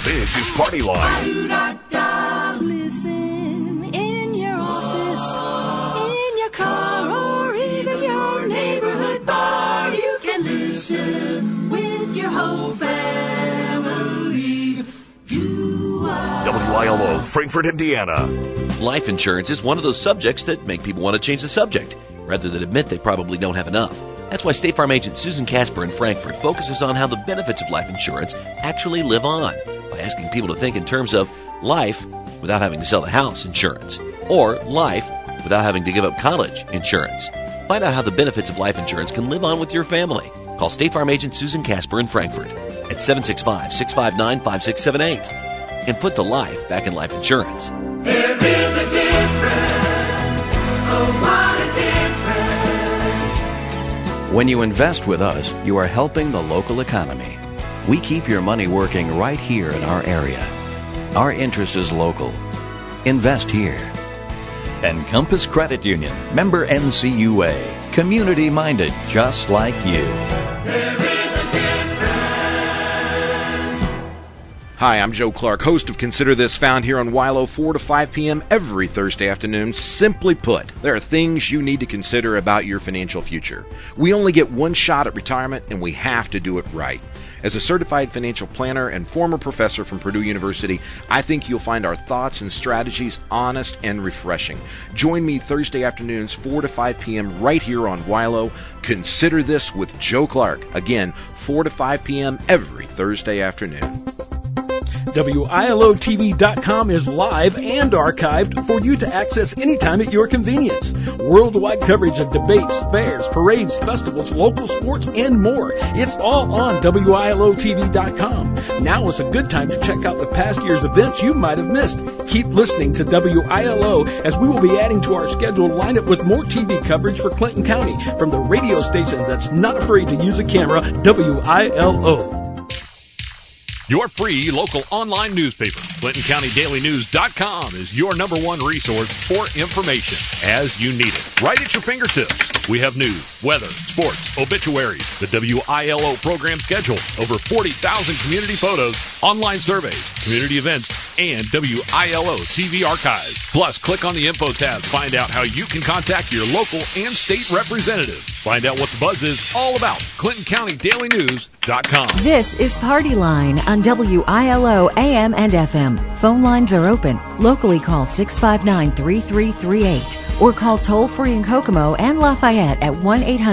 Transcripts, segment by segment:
This is Party Line. Listen in your office, in your car, or even your neighborhood bar. You can listen with your whole family. WILO, Frankfort, Indiana. Life insurance is one of those subjects that make people want to change the subject, rather than admit they probably don't have enough. That's why State Farm agent Susan Casper in Frankfort focuses on how the benefits of life insurance actually live on, by asking people to think in terms of life without having to sell the house insurance, or life without having to give up college insurance. Find out how the benefits of life insurance can live on with your family. Call State Farm agent Susan Casper in Frankfort at 765-659-5678 and put the life back in life insurance. There is a difference. Oh, what a difference. When you invest with us, you are helping the local economy. We keep your money working right here in our area. Our interest is local. Invest here. Encompass Credit Union, member NCUA, community-minded just like you. There is a difference. Hi, I'm Joe Clark, host of Consider This, found here on WILO 4 to 5 p.m. every Thursday afternoon. Simply put, there are things you need to consider about your financial future. We only get one shot at retirement, and we have to do it right. As a certified financial planner and former professor from Purdue University, I think you'll find our thoughts and strategies honest and refreshing. Join me Thursday afternoons, 4 to 5 p.m. right here on WILO. Consider This with Joe Clark. Again, 4 to 5 p.m. every Thursday afternoon. WILOTV.com is live and archived for you to access anytime at your convenience. Worldwide coverage of debates, fairs, parades, festivals, local sports, and more. It's all on WILOTV.com. Now is a good time to check out the past year's events you might have missed. Keep listening to WILO as we will be adding to our scheduled lineup with more TV coverage for Clinton County from the radio station that's not afraid to use a camera, WILO. Your free local online newspaper, ClintonCountyDailyNews.com, is your number one resource for information as you need it, right at your fingertips. We have news, weather, sports, obituaries, the WILO program schedule, over 40,000 community photos, online surveys, community events, and WILO TV archives. Plus, click on the info tab to find out how you can contact your local and state representatives. Find out what the buzz is all about. ClintonCountyDailyNews.com. This is Party Line on WILO AM and FM. Phone lines are open. Locally call 659-3338 or call toll-free in Kokomo and Lafayette at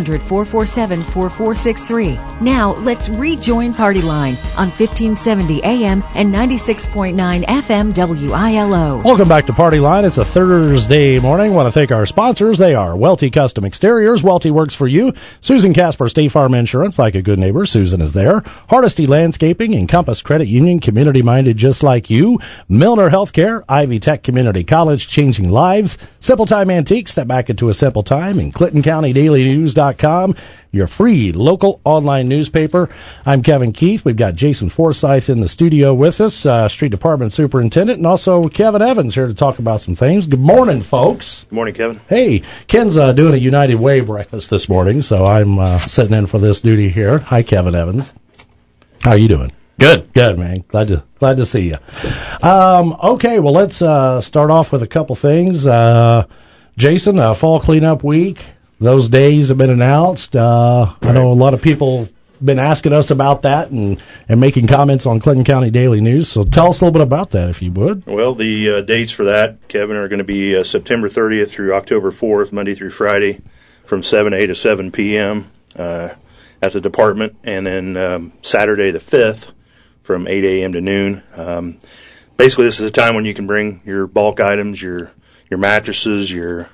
1-800-447-4463. Now, let's rejoin Party Line on 1570 AM and 96.9 FM WILO. Welcome back to Party Line. It's a Thursday morning. I want to thank our sponsors. They are Welty Custom Exteriors. Welty works for you. Susan Casper, State Farm Insurance, like a good neighbor. Susan is there. Hardesty Landscaping, Encompass Credit Union, community-minded just like you. Milner Healthcare, Ivy Tech Community College, changing lives. Simple Time Antique, step back into a simple time. And ClintonCountyDailyNews.com, your free local online newspaper. I'm Kevin Keith. We've got Jason Forsyth in the studio with us, Street Department Superintendent, and also Kevin Evans here to talk about some things. Good morning, folks. Good morning, Kevin. Hey, Ken's doing a United Way breakfast this morning, so I'm sitting in for this duty here. Hi, Kevin Evans. How are you doing? Good, man. Glad to see you. Okay, well, let's start off with a couple things. Jason, fall cleanup week. Those days have been announced. I know a lot of people been asking us about that and making comments on Clinton County Daily News. So tell us a little bit about that, if you would. Well, the dates for that, Kevin, are going to be September 30th through October 4th, Monday through Friday, from 7 a.m. to 7 p.m. At the department, and then Saturday the 5th from 8 a.m. to noon. Basically, this is a time when you can bring your bulk items, your mattresses, your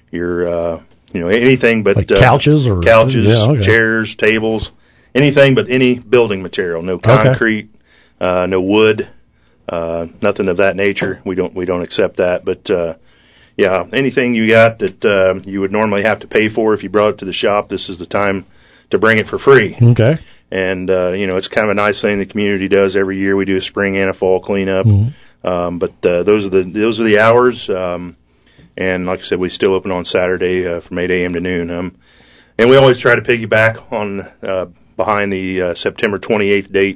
anything but like couches, chairs, tables, anything but any building material. No concrete, no wood, nothing of that nature. We don't accept that. But anything you got that you would normally have to pay for if you brought it to the shop, this is the time to bring it for free. Okay. And it's kind of a nice thing the community does every year. We do a spring and a fall cleanup. Mm-hmm. But those are the hours. And like I said, we still open on Saturday from 8 a.m. to noon. And we always try to piggyback on behind the September 28th date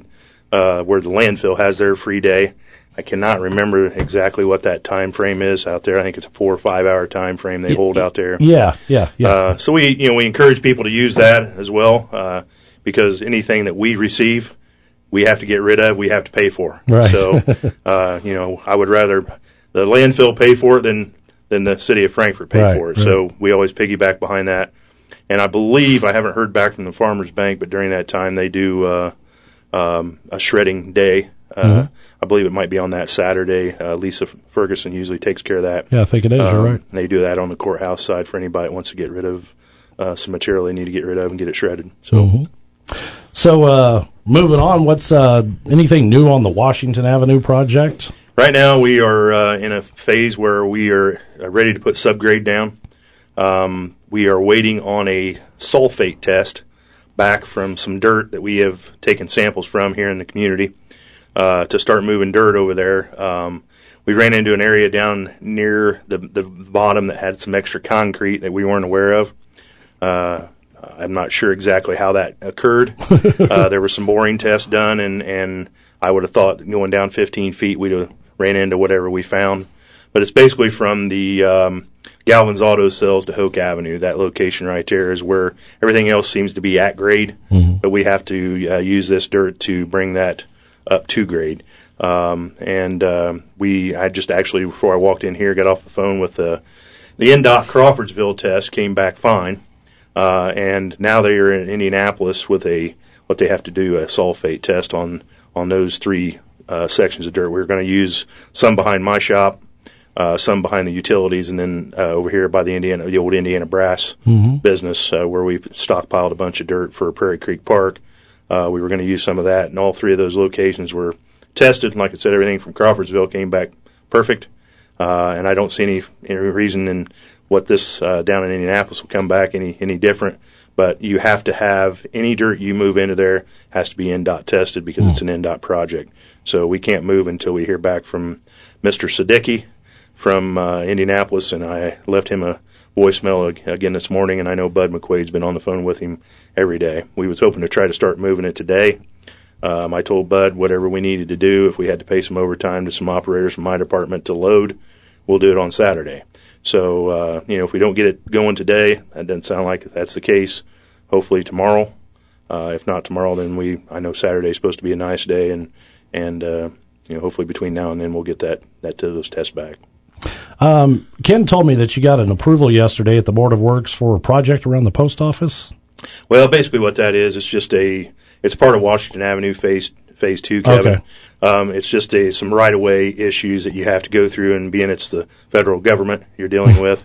where the landfill has their free day. I cannot remember exactly what that time frame is out there. I think it's a 4 or 5 hour time frame they hold out there. Yeah. So we encourage people to use that as well, because anything that we receive, we have to get rid of, we have to pay for. Right. So, I would rather the landfill pay for it than the city of Frankfort pay for it. Right. So we always piggyback behind that. And I believe, I haven't heard back from the Farmers Bank, but during that time they do a shredding day. I believe it might be on that Saturday. Lisa Ferguson usually takes care of that. Yeah, I think it is. You're right. They do that on the courthouse side for anybody that wants to get rid of some material they need to get rid of and get it shredded. So, So moving on, what's anything new on the Washington Avenue project? Right now we are in a phase where we are ready to put subgrade down. We are waiting on a sulfate test back from some dirt that we have taken samples from here in the community. To start moving dirt over there. We ran into an area down near the bottom that had some extra concrete that we weren't aware of. I'm not sure exactly how that occurred. There were some boring tests done, and I would have thought going down 15 feet we'd have ran into whatever we found. But it's basically from the Galvin's Auto Sales to Hoke Avenue. That location right there is where everything else seems to be at grade, but we have to use this dirt to bring that up to grade. I just actually, before I walked in here, got off the phone with the NDOT Crawfordsville test, came back fine. And now they are in Indianapolis with what they have to do, a sulfate test on those 3 sections of dirt. We're going to use some behind my shop, some behind the utilities, and then over here by the old Indiana Brass business, where we stockpiled a bunch of dirt for Prairie Creek Park. We were going to use some of that, and all 3 of those locations were tested. And like I said, everything from Crawfordsville came back perfect, and I don't see any reason in what this down in Indianapolis will come back any different. But you have to have any dirt you move into there has to be NDOT tested because it's an NDOT project. So we can't move until we hear back from Mr. Siddiqui from Indianapolis, and I left him a voicemail again this morning, and I know Bud McQuaid's been on the phone with him every day. We was hoping to try to start moving it today. I told Bud whatever we needed to do, if we had to pay some overtime to some operators from my department to load, we'll do it on Saturday. So, if we don't get it going today, that doesn't sound like that's the case, hopefully tomorrow. If not tomorrow, then I know Saturday's supposed to be a nice day, and hopefully between now and then we'll get those tests back. Ken told me that you got an approval yesterday at the Board of Works for a project around the post office. Well, basically what that is, it's part of Washington Avenue Phase 2, Kevin. Okay. It's just some right-of-way issues that you have to go through, and being it's the federal government you're dealing with,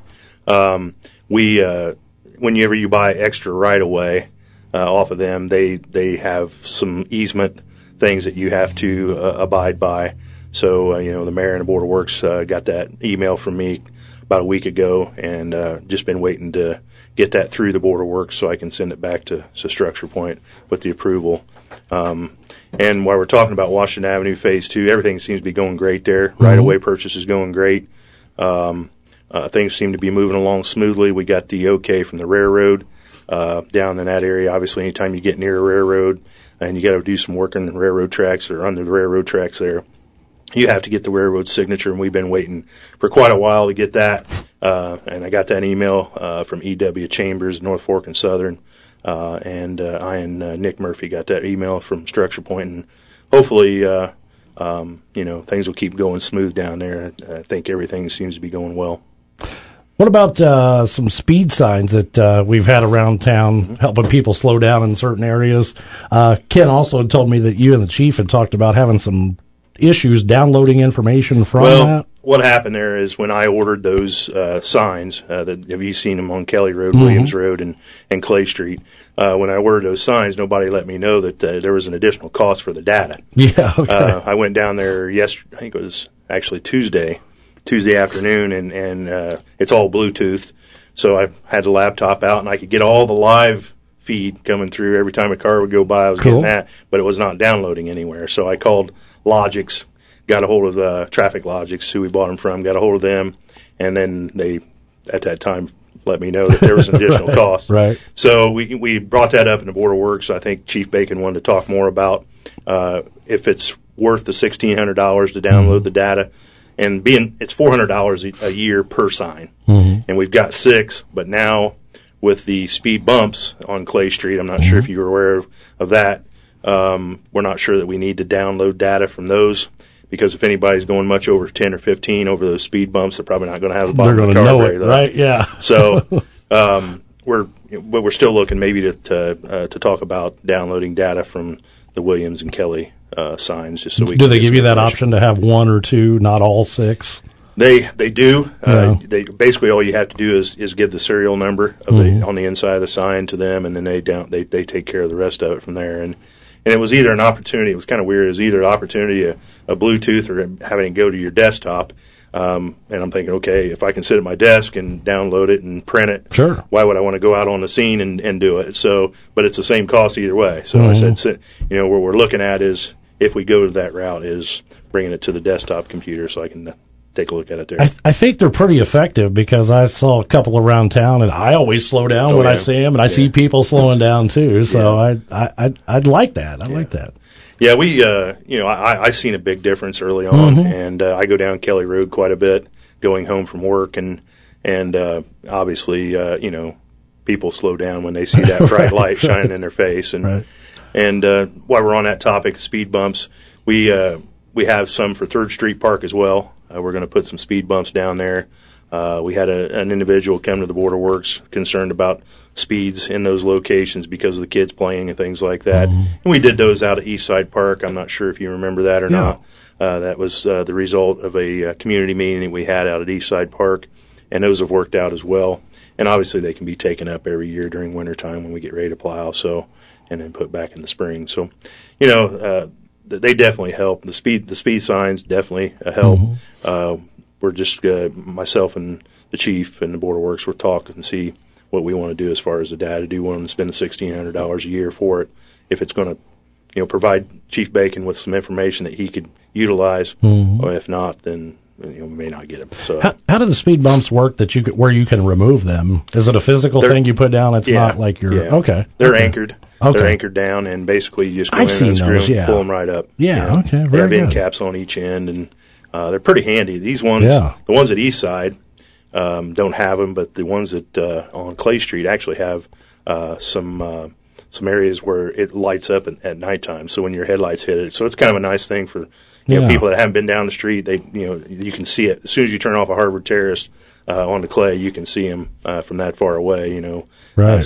whenever you buy extra right-of-way off of them, they have some easement things that you have to abide by. So, the mayor and the Board of Works got that email from me about a week ago, and just been waiting to get that through the Board of Works so I can send it back to Structure Point with the approval. And while we're talking about Washington Avenue Phase 2, everything seems to be going great there. Right-of-way purchase is going great. Things seem to be moving along smoothly. We got the okay from the railroad down in that area. Obviously, anytime you get near a railroad and you got to do some work on the railroad tracks or under the railroad tracks there, you have to get the railroad signature, and we've been waiting for quite a while to get that. And I got that email from E.W. Chambers, North Fork and Southern, and I and Nick Murphy got that email from Structure Point, and hopefully, things will keep going smooth down there. I think everything seems to be going well. What about some speed signs that we've had around town helping people slow down in certain areas? Ken also told me that you and the chief had talked about having some issues downloading information from that. What happened there is when I ordered those signs, have you seen them on Kelly Road, Williams Road, and Clay Street? When I ordered those signs, nobody let me know that there was an additional cost for the data. Yeah, okay. I went down there yesterday, I think it was actually Tuesday afternoon, and it's all Bluetooth. So I had the laptop out, and I could get all the live feed coming through every time a car would go by. I was getting that, but it was not downloading anywhere. So I called Logix, got a hold of Traffic Logix, who we bought them from, got a hold of them, and then they, at that time, let me know that there was an additional cost. Right. So we brought that up in the Board of Works. I think Chief Bacon wanted to talk more about if it's worth the $1,600 to download the data. And it's $400 a year per sign. And we've got 6, but now with the speed bumps on Clay Street, I'm not sure if you were aware of that, we're not sure that we need to download data from those, because if anybody's going much over 10 or 15 over those speed bumps, they're probably not going to have the bottom of the car know it, right? Yeah. So we're still looking maybe to talk about downloading data from the Williams and Kelly signs, just so we do they give you that option to have 1 or 2, not all 6? They do. They basically all you have to do is give the serial number of on the inside of the sign to them, and then they take care of the rest of it from there. And it was either an opportunity. It was kind of weird. It was either an opportunity, a Bluetooth, or having to go to your desktop. And I'm thinking, okay, if I can sit at my desk and download it and print it, sure. Why would I want to go out on the scene and do it? So, but it's the same cost either way. So I said, what we're looking at is, if we go to that route, is bringing it to the desktop computer so I can take a look at it there. I think they're pretty effective, because I saw a couple around town, and I always slow down when I see them, and I see people slowing down too. So I'd like that. I like that. Yeah, I seen a big difference early on, and I go down Kelly Road quite a bit going home from work, and obviously, people slow down when they see that bright light shining in their face, and while we're on that topic of speed bumps, we have some for 3rd Street Park as well. We're going to put some speed bumps down there. We had an individual come to the Board of Works concerned about speeds in those locations because of the kids playing and things like that. And we did those out at Eastside Park. I'm not sure if you remember that or not. That was the result of a community meeting that we had out at Eastside Park, and those have worked out as well. And obviously they can be taken up every year during wintertime when we get ready to plow, and then put back in the spring. So, they definitely help. The speed signs definitely help. We're just myself and the chief and the Board of Works. We're talking and see what we want to do as far as the data. Do we want to spend the $1,600 a year for it? If it's going to, provide Chief Bacon with some information that he could utilize, or if not, then we may not get them. So, how do the speed bumps work where you can remove them? Is it a physical thing you put down? It's not like you're okay. They're anchored. Okay. They're anchored down, and basically you just go in and screw them, pull them right up. Yeah, okay, very They have good. end caps on each end, and they're pretty handy. These ones, the ones at Eastside, don't have them, but the ones that on Clay Street actually have some areas where it lights up at nighttime. So when your headlights hit it, so it's kind of a nice thing for people that haven't been down the street. They you can see it as soon as you turn off a Harvard Terrace onto Clay. You can see them from that far away. Right.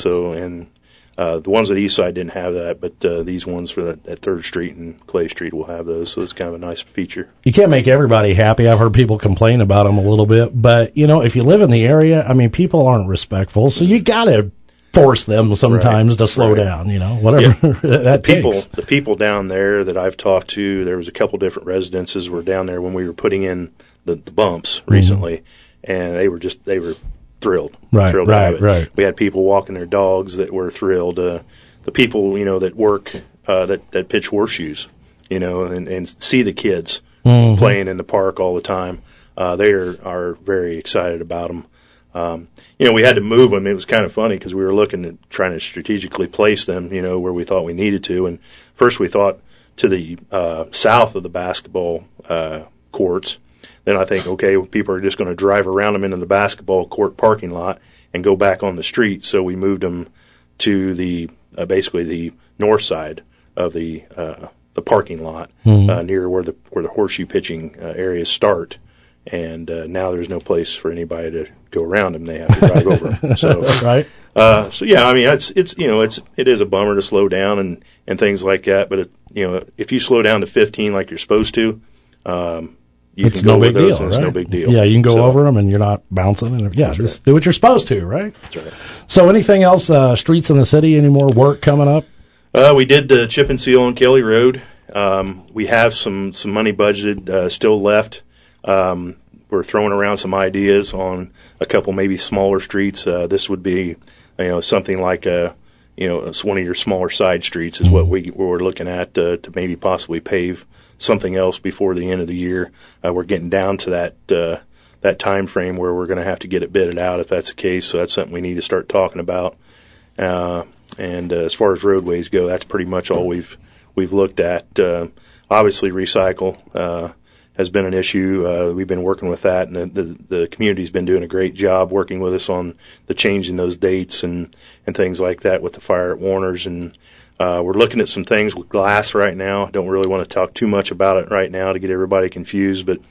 The ones at Eastside didn't have that, but these ones for at 3rd Street and Clay Street will have those, so it's kind of a nice feature. You can't make everybody happy. I've heard people complain about them a little bit, but, if you live in the area, people aren't respectful, so you got to force them sometimes to slow down, whatever that takes. The people down there that I've talked to, there was a couple different residences were down there when we were putting in the bumps recently, and they were thrilled. Right. We had people walking their dogs that were thrilled. The people, that work, that pitch horseshoes, and see the kids playing in the park all the time. They are very excited about them. We had to move them. It was kind of funny because we were looking at trying to strategically place them, where we thought we needed to. And first we thought to the south of the basketball courts. Then I think, okay, people are just going to drive around them into the basketball court parking lot and go back on the street. So we moved them to the basically the north side of the parking lot near where the horseshoe pitching areas start. And now there's no place for anybody to go around them. They have to drive over them. So right. It is a bummer to slow down and things like that. But if you slow down to 15 like you're supposed to. It's no big deal, right? It's no big deal. Yeah, you can go over them and you're not bouncing. And just do what you're supposed to, right? That's right. So anything else, streets in the city, any more work coming up? We did the chip and seal on Kelly Road. We have some money budgeted still left. We're throwing around some ideas on a couple maybe smaller streets. This would be, something like it's one of your smaller side streets is what we're looking at to maybe possibly pave something else before the end of the year. We're getting down to that time frame where we're going to have to get it bidded out if that's the case. So that's something we need to start talking about. And as far as roadways go, that's pretty much all we've looked at. Obviously, recycle has been an issue. We've been working with that, and the community's been doing a great job working with us on the change in those dates and things like that with the fire at Warner's. And we're looking at some things with glass right now. Don't really want to talk too much about it right now to get everybody confused, but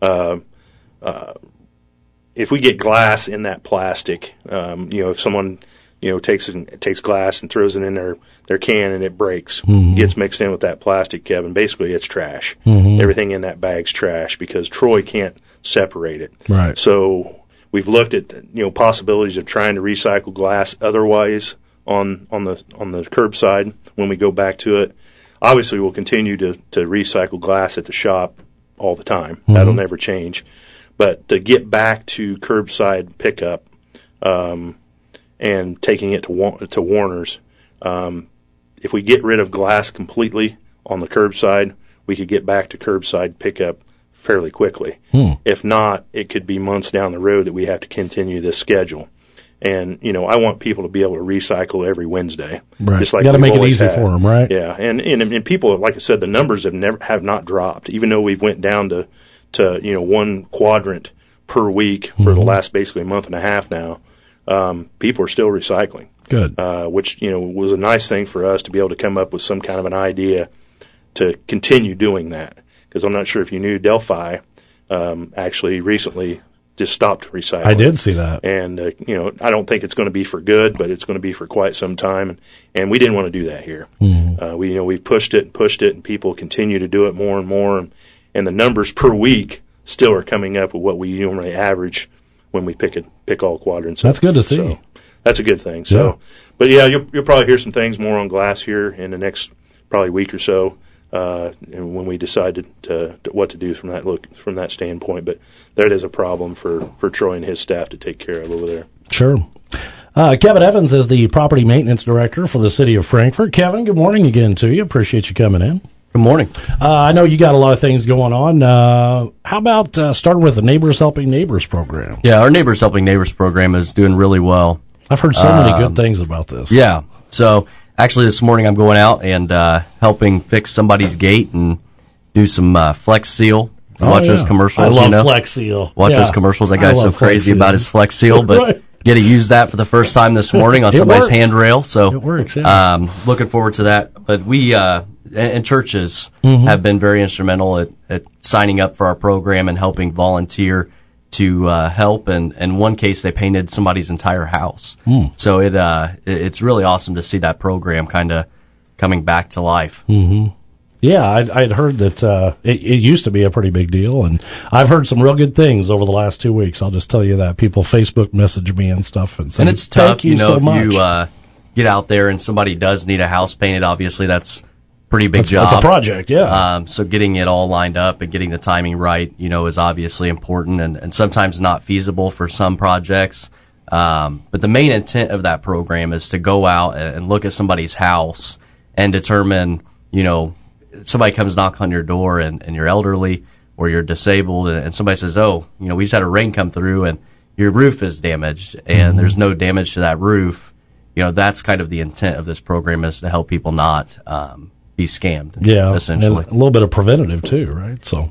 if we get glass in that plastic, if someone takes glass and throws it in their can and it breaks, gets mixed in with that plastic, Kevin, basically it's trash. Everything in that bag's trash because Troy can't separate it. Right. So we've looked at possibilities of trying to recycle glass otherwise on the curbside when we go back to it. Obviously, we'll continue to recycle glass at the shop all the time. That'll never change. But to get back to curbside pickup and taking it to Warner's, if we get rid of glass completely on the curbside, we could get back to curbside pickup fairly quickly. If not, it could be months down the road that we have to continue this schedule. And, I want people to be able to recycle every Wednesday. Right. Just like you got to make it always easy had. for them, right? Yeah. And people, like I said, the numbers have not dropped, even though we've went down to one quadrant per week for the last basically month and a half now. People are still recycling. Good. Which, was a nice thing for us to be able to come up with some kind of an idea to continue doing that. Because I'm not sure if you knew, Delphi actually recently just stopped recycling. I did see that. And, I don't think it's going to be for good, but it's going to be for quite some time. And we didn't want to do that here. We've pushed it, and people continue to do it more and more. And the numbers per week still are coming up with what we normally average when we pick all quadrants. That's good to see. So that's a good thing. So, but yeah, you'll probably hear some things more on glass here in the next probably week or so, and when we decide to what to do from that standpoint. But that is a problem for Troy and his staff to take care of over there. Sure. Kevin Evans is the property maintenance director for the city of Frankfort. Kevin, good morning again to you. Appreciate you coming in. Good morning. I know you got a lot of things going on. How about starting with the Neighbors Helping Neighbors program? Yeah, our Neighbors Helping Neighbors program is doing really well. I've heard so many good things about this. Yeah. So actually this morning I'm going out and helping fix somebody's gate and do some Flex Seal. Watch those commercials. I love Flex Seal. Watch those commercials. That guy's so crazy about his Flex Seal, but get to use that for the first time this morning on somebody's handrail. So it works. Yeah. Looking forward to that. But we and churches have been very instrumental at signing up for our program and helping volunteer to help. And in one case, they painted somebody's entire house. So it's really awesome to see that program kind of coming back to life. Yeah, I'd heard that it used to be a pretty big deal, and I've heard some real good things over the last 2 weeks. I'll just tell you that. People Facebook message me and stuff and say, and it's tough, thank you so much. If you get out there and somebody does need a house painted, obviously that's pretty big job. It's a project, yeah. So getting it all lined up and getting the timing right, is obviously important and sometimes not feasible for some projects. But the main intent of that program is to go out and look at somebody's house and determine, somebody comes knock on your door and you're elderly or you're disabled and somebody says, we just had a rain come through and your roof is damaged and there's no damage to that roof. That's kind of the intent of this program is to help people not be scammed. Yeah, essentially. And a little bit of preventative too, right? So,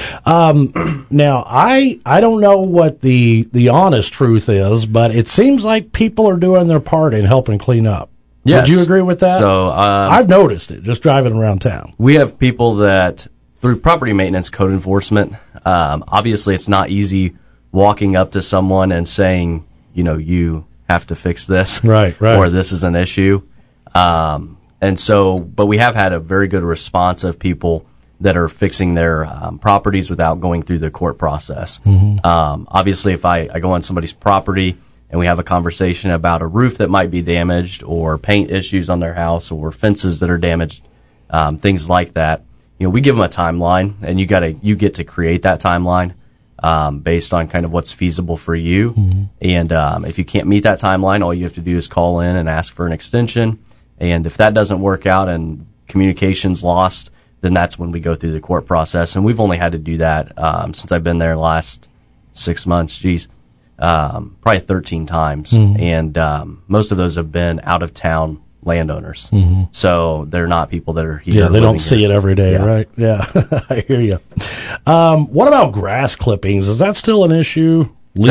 now I don't know what the honest truth is, but it seems like people are doing their part in helping clean up. Yes. Would you agree with that? So I've noticed it just driving around town. We have people that through property maintenance code enforcement. Obviously, it's not easy walking up to someone and saying, you have to fix this, right, or this is an issue. And so, but we have had a very good response of people that are fixing their properties without going through the court process. Obviously, if I go on somebody's property and we have a conversation about a roof that might be damaged or paint issues on their house or fences that are damaged, things like that, we give them a timeline, and you get to create that timeline based on kind of what's feasible for you. And if you can't meet that timeline, all you have to do is call in and ask for an extension. And if that doesn't work out and communication's lost, then that's when we go through the court process. And we've only had to do that since I've been there last 6 months, probably 13 times. And most of those have been out-of-town landowners. So they're not people that are here. Yeah, they don't see it every day, right? Yeah, I hear you. What about grass clippings? Is that still an issue?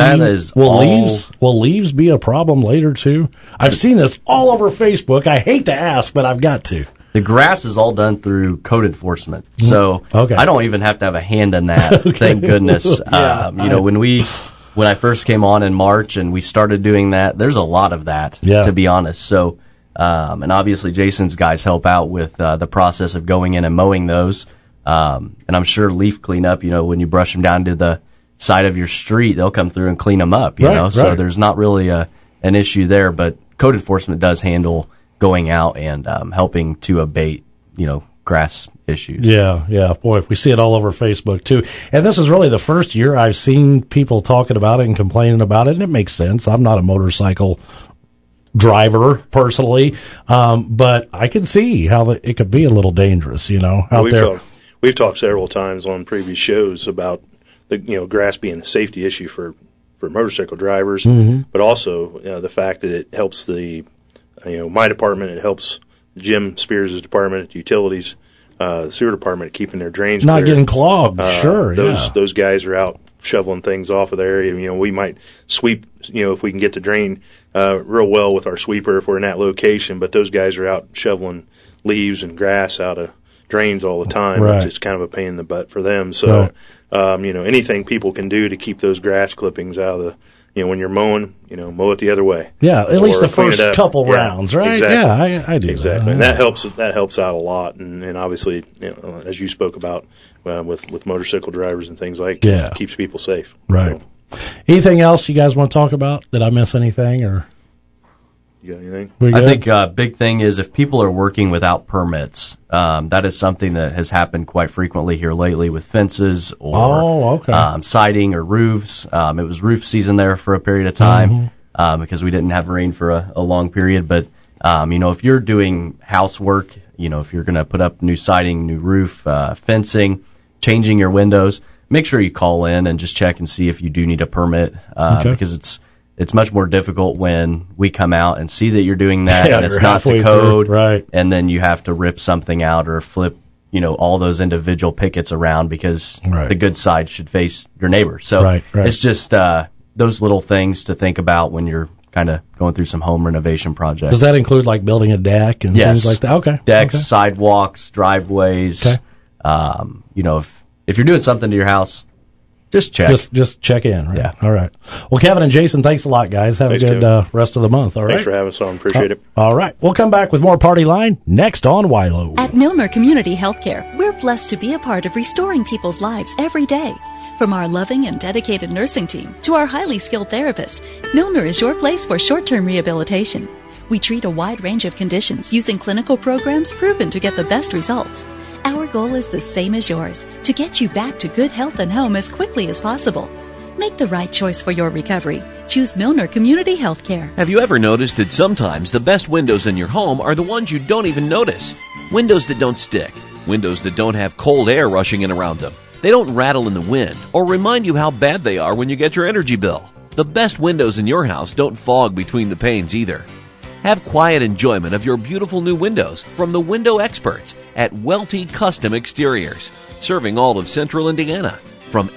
Will leaves be a problem later, too? I've seen this all over Facebook. I hate to ask, but I've got to. The grass is all done through code enforcement, so I don't even have to have a hand in that. Thank goodness. When I first came on in March and we started doing that, there's a lot of that, to be honest. So, and obviously Jason's guys help out with the process of going in and mowing those. And I'm sure leaf cleanup, when you brush them down to the side of your street, they'll come through and clean them up, So there's not really an issue there, but code enforcement does handle going out and helping to abate, grass issues. Yeah. Boy, we see it all over Facebook, too. And this is really the first year I've seen people talking about it and complaining about it, and it makes sense. I'm not a motorcycle driver, personally, but I can see how it could be a little dangerous, out there. We've talked several times on previous shows about the grass being a safety issue for motorcycle drivers, but also the fact that it helps my department, it helps Jim Spears' department at utilities, the sewer department, keeping their drains not clear. Getting clogged. Those guys are out shoveling things off of the area. We might sweep, if we can get the drain real well with our sweeper if we're in that location, but those guys are out shoveling leaves and grass out of drains all the time. Right. It's just kind of a pain in the butt for them. So, anything people can do to keep those grass clippings out of the, when you're mowing, mow it the other way. Yeah, at least the first couple rounds, right? Exactly. Yeah, I do. Exactly. And that helps out a lot. And obviously, as you spoke about with motorcycle drivers and things like that, keeps people safe. Right. So. Anything else you guys want to talk about? Did I miss anything or? You got anything? I think big thing is if people are working without permits, that is something that has happened quite frequently here lately with fences or siding or roofs. It was roof season there for a period of time because we didn't have rain for a long period. But, if you're doing housework, if you're going to put up new siding, new roof, fencing, changing your windows, make sure you call in and just check and see if you do need a permit because it's much more difficult when we come out and see that you're doing that and it's not to code, right? And then you have to rip something out or flip, all those individual pickets around because the good side should face your neighbor. So it's just those little things to think about when you're kind of going through some home renovation projects. Does that include like building a deck and things like that? Okay. Decks, sidewalks, driveways. Okay. If you're doing something to your house, just check. Just check in. Right? Yeah. All right. Well, Kevin and Jason, thanks a lot, guys. Have a good rest of the month. All right. Thanks for having us on. Appreciate it. All right. We'll come back with more Party Line next on Wilo. At Milner Community Healthcare, we're blessed to be a part of restoring people's lives every day. From our loving and dedicated nursing team to our highly skilled therapist, Milner is your place for short-term rehabilitation. We treat a wide range of conditions using clinical programs proven to get the best results. Our goal is the same as yours, to get you back to good health and home as quickly as possible. Make the right choice for your recovery. Choose Milner Community Healthcare. Have you ever noticed that sometimes the best windows in your home are the ones you don't even notice? Windows that don't stick. Windows that don't have cold air rushing in around them. They don't rattle in the wind or remind you how bad they are when you get your energy bill. The best windows in your house don't fog between the panes either. Have quiet enjoyment of your beautiful new windows from the window experts at Welty Custom Exteriors, serving all of Central Indiana from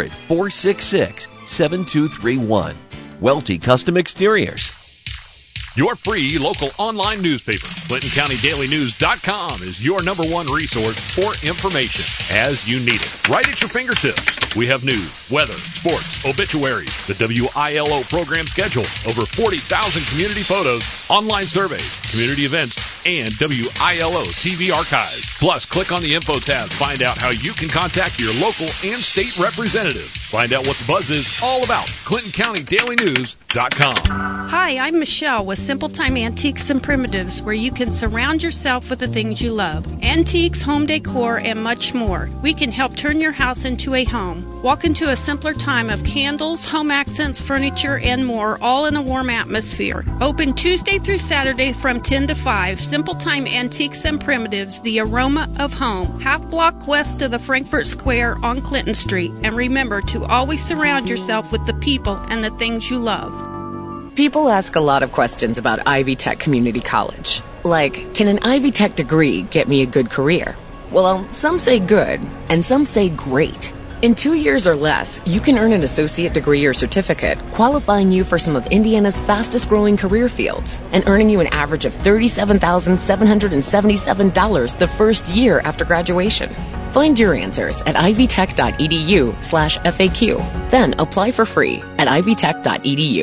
800-466-7231. Welty Custom Exteriors. Your free local online newspaper, ClintonCountyDailyNews.com, is your number one resource for information as you need it. Right at your fingertips. We have news, weather, sports, obituaries, the WILO program schedule, over 40,000 community photos, online surveys, community events, and WILO TV archives. Plus, click on the info tab to find out how you can contact your local and state representatives. Find out what the buzz is all about. ClintonCountyDailyNews.com. Hi, I'm Michelle with Simple Time Antiques and Primitives, where you can surround yourself with the things you love. Antiques, home decor, and much more. We can help turn your house into a home. Walk into a simpler time of candles, home accents, furniture, and more, all in a warm atmosphere. Open Tuesday through Saturday from 10 to 5. Simple Time Antiques and Primitives, the aroma of home. Half block west of the Frankfort Square on Clinton Street. And remember to to always surround yourself with the people and the things you love. People ask a lot of questions about Ivy Tech Community College. Like, can an Ivy Tech degree get me a good career? Well, some say good, and some say great. In 2 years or less, you can earn an associate degree or certificate, qualifying you for some of Indiana's fastest-growing career fields, and earning you an average of $37,777 the first year after graduation. Find your answers at ivytech.edu/FAQ. Then apply for free at ivytech.edu.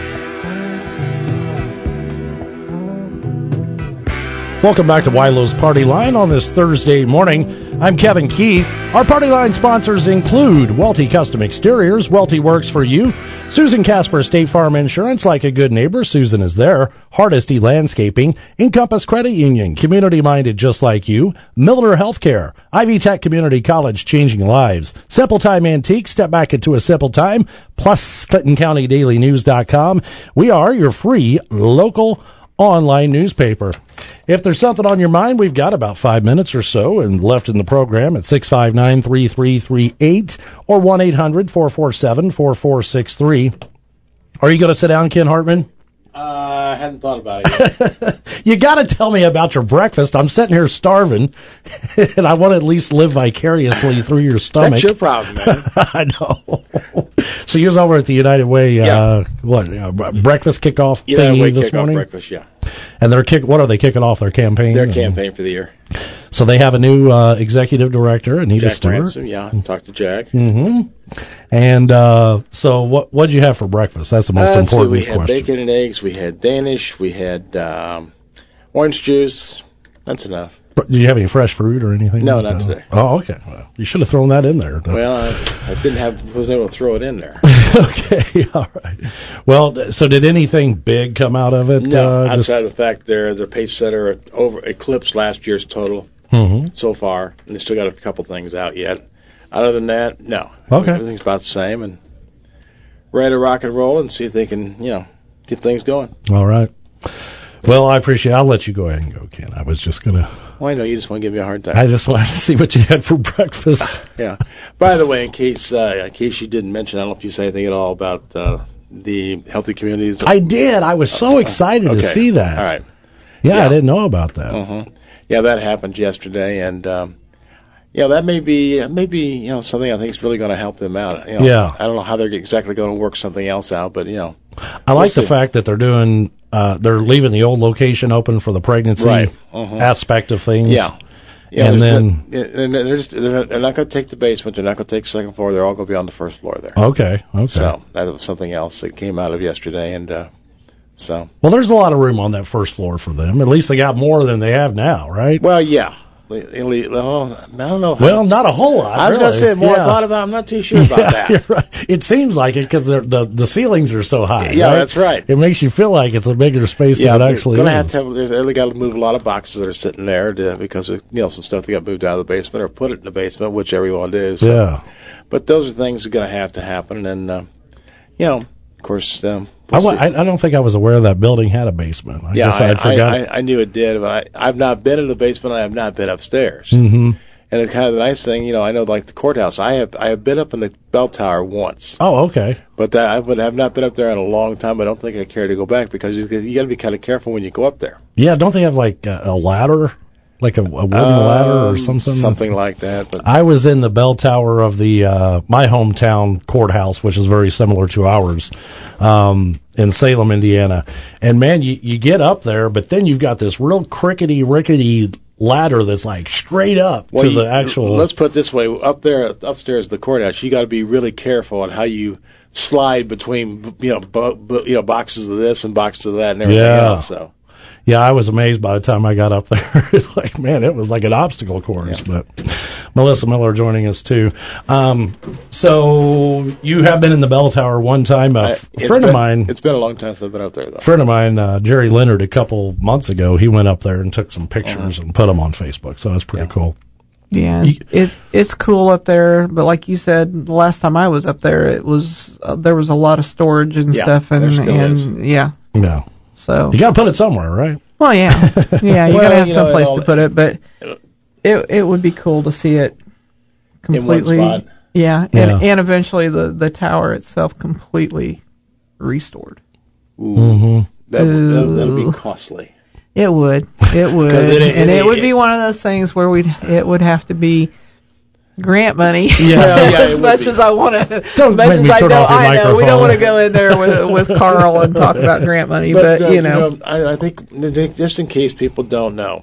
Welcome back to Weilo's Party Line on this Thursday morning. I'm Kevin Keith. Our Party Line sponsors include Welty Custom Exteriors. Welty works for you. Susan Casper State Farm Insurance, like a good neighbor, Susan is there. Hardesty Landscaping. Encompass Credit Union, community-minded just like you. Milner Healthcare. Ivy Tech Community College, changing lives. Simple Time Antiques, step back into a simple time. Plus, ClintonCountyDailyNews.com. We are your free local online newspaper. If there's something on your mind, we've got about 5 minutes or so and left in the program at 659-3338 or 1-800-447-4463. Are you going to sit down, Ken Hartman? I hadn't thought about it yet. You got to tell me about your breakfast. I'm sitting here starving, and I want to at least live vicariously through your stomach. That's your problem, man. I know. So you was over at the United Way, breakfast kickoff United Way this kickoff morning? Breakfast, yeah. And what are they kicking off, their campaign? Their campaign for the year. So they have a new executive director, Anita Jack Stewart. Ransom, yeah. Talked to Jack. Mm-hmm. And so what'd you have for breakfast? That's the most important we had question. bacon and eggs. We had Danish. We had orange juice. That's enough. Did you have any fresh fruit or anything? No, not today. Oh, okay. Well, you should have thrown that in there. Well, I wasn't able to throw it in there. Okay, all right. Well, so did anything big come out of it? No, outside of the fact their pace setter eclipsed last year's total so far, and they still got a couple things out yet. Other than that, no. Okay. Everything's about the same, and ready to rock and roll and see if they can, get things going. All right. Well, I appreciate it. I'll let you go ahead and go, Ken. I was just going to... Well, I know you just want to give me a hard time. I just wanted to see what you had for breakfast. Yeah. By the way, in case you didn't mention, I don't know if you say anything at all about the healthy communities. I did. I was so excited to see that. All right. Yeah, I didn't know about that. Mm-hmm. Yeah, that happened yesterday, and that may be something I think is really going to help them out. Yeah. I don't know how they're exactly going to work something else out, but I like the fact that they're doing. They're leaving the old location open for the pregnancy aspect of things. Yeah. And then they're not going to take the basement. They're not going to take the second floor. They're all going to be on the first floor there. Okay. So that was something else that came out of yesterday, and well, there's a lot of room on that first floor for them. At least they got more than they have now, right? Well, yeah. I don't know. Well, not a whole lot. I was going to say, more I thought about it, I'm not too sure about that. You're right. It seems like it because the ceilings are so high. Yeah, right? that's right. It makes you feel like it's a bigger space than it actually is. They got to move a lot of boxes that are sitting there because of some stuff that got moved out of the basement or put it in the basement, whichever one it is. So. Yeah. But those are things that are going to happen, and of course. I don't think I was aware that building had a basement. I guess I forgot. I knew it did, but I've not been in the basement. I have not been upstairs. Mm-hmm. And it's kind of the nice thing, I know, like the courthouse. I have been up in the bell tower once. Oh, okay. But I have not been up there in a long time. I don't think I care to go back because you got to be kind of careful when you go up there. Yeah, don't they have like a ladder? Like a wooden ladder or something? Something like that. But I was in the bell tower of the my hometown courthouse, which is very similar to ours, in Salem, Indiana. And, man, you get up there, but then you've got this real rickety ladder that's like straight up to the actual... Let's put it this way. Upstairs at the courthouse, you got to be really careful on how you slide between, boxes of this and boxes of that and everything else. So. Yeah, I was amazed by the time I got up there. It's like, man, it was like an obstacle course. Yeah. But Melissa Miller joining us, too. So you have been in the bell tower one time. A friend of mine... It's been a long time since I've been up there, though. A friend of mine, Jerry Leonard, a couple months ago, he went up there and took some pictures and put them on Facebook. So that's pretty cool. Yeah, it's cool up there, but like you said, the last time I was up there, it was there was a lot of storage and stuff, and yeah. So you got to put it somewhere, right? Well, yeah, you got to have some place to put it, but it would be cool to see it completely. In one spot. Yeah, and eventually the tower itself completely restored. Ooh. That would be costly. It would. It would be one of those things where it would have to be grant money. As much as I want to. I know we don't want to go in there with Carl and talk about grant money, but I think just in case people don't know,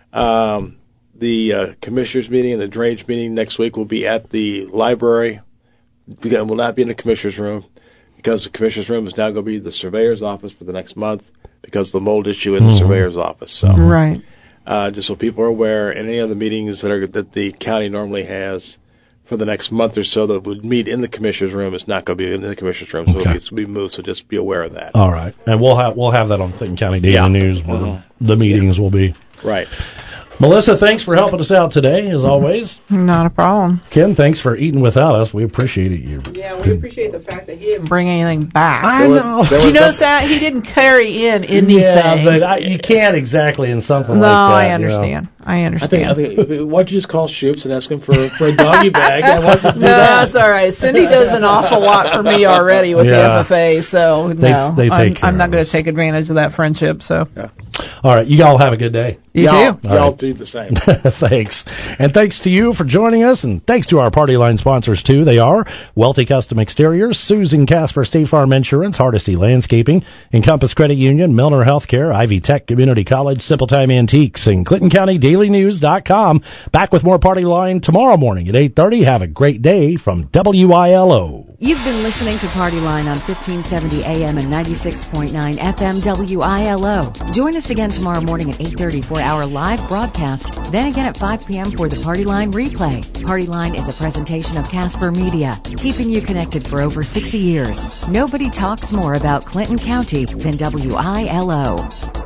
the commissioners meeting and the drainage meeting next week will be at the library. It will not be in the commissioners room because the commissioners room is now going to be the surveyor's office for the next month because of the mold issue in the surveyor's office. So right. Just so people are aware, any of the meetings that the county normally has for the next month or so that would meet in the commissioner's room is not going to be in the commissioner's room. So it's going to be moved. So just be aware of that. All right, and we'll have that on Clinton County Daily News where the meetings will be. Right. Melissa, thanks for helping us out today, as always. Not a problem. Ken, thanks for eating without us. We appreciate it. Yeah, we appreciate the fact that he didn't bring anything back. I know. Did you notice that? He didn't carry in anything. Yeah, but you can't exactly in something like that. No, I understand. I understand. I think why don't you just call Shoops and ask him for a doggy bag? No, that's all right. Cindy does an awful lot for me already with the FFA, so they take care I'm not going to take advantage of that friendship. So. Yeah. All right, you all have a good day. You too. Y'all do the same. Thanks. And thanks to you for joining us, and thanks to our Party Line sponsors, too. They are Welty Custom Exteriors, Susan Casper State Farm Insurance, Hardesty Landscaping, Encompass Credit Union, Milner Healthcare, Ivy Tech Community College, Simple Time Antiques, and Clinton County DailyNews.com. Back with more Party Line tomorrow morning at 8:30. Have a great day from WILO. You've been listening to Party Line on 1570 AM and 96.9 FM WILO. Join us again tomorrow morning at 8:30 for our live broadcast, then again at 5 p.m. for the Party Line replay. Party Line is a presentation of Casper Media, keeping you connected for over 60 years. Nobody talks more about Clinton County than WILO.